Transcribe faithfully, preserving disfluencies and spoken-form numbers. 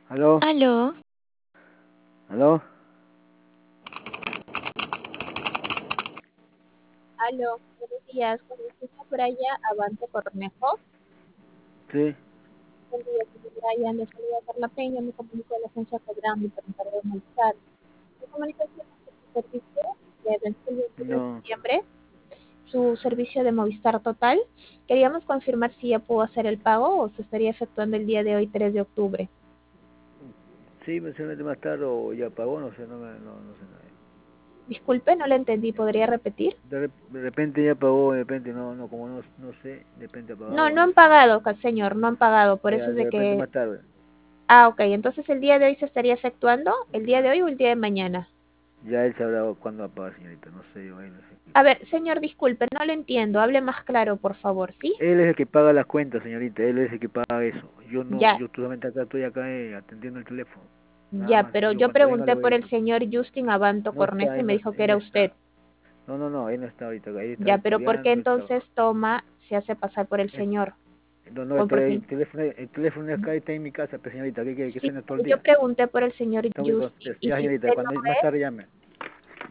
¿Aló? Aló, ¿Aló? Aló, buenos días, con el señor Brian Avante Cornejo. Sí, Buen día, señor Brian, le saluda Carla Peña, me comunico de la agencia Cobrando para encargar de Movistar. Mi comunicación es su servicio de venció el veintiuno de no. septiembre, su servicio de Movistar Total. Queríamos confirmar si ya pudo hacer el pago o se estaría efectuando el día de hoy, tres de octubre. Sí, mencioné más tarde o ya pagó, no sé, no, me- no, no sé nada. Disculpe, no le entendí, ¿podría repetir? De, rep- de repente ya pagó, de repente no, no, como no, no sé, de repente ha No, pagado, no no han sé. pagado, ca- señor, no han pagado, por eso Ya, es de de repente que... más tarde. Ah, ok, entonces el día de hoy se estaría efectuando, el día de hoy o el día de mañana. Ya él sabrá cuándo va a pagar, señorita, no sé, yo ahí no sé. A ver, señor, disculpe, no le entiendo. Hable más claro, por favor, ¿sí? Él es el que paga las cuentas, señorita, él es el que paga eso. Yo no, Ya, yo solamente acá estoy acá eh, atendiendo el teléfono. Nada ya, más, pero yo yo cuando venga le pregunté voy a por el decir. señor Justin Abanto No está, Cornejo y él me no, dijo que él no era usted. está. No, no, no, él no está ahorita acá, él está Ya, pero ¿por qué estudiando, él está... entonces toma, se hace pasar por el señor? No, no, O pero porque el teléfono, el teléfono de acá está en mi casa, pues señorita, ¿qué quiere? Que sí, suene todo el pero yo día. pregunté por el señor Está muy Justin contento. y Ya si señorita, usted no cuando más es, tarde llame.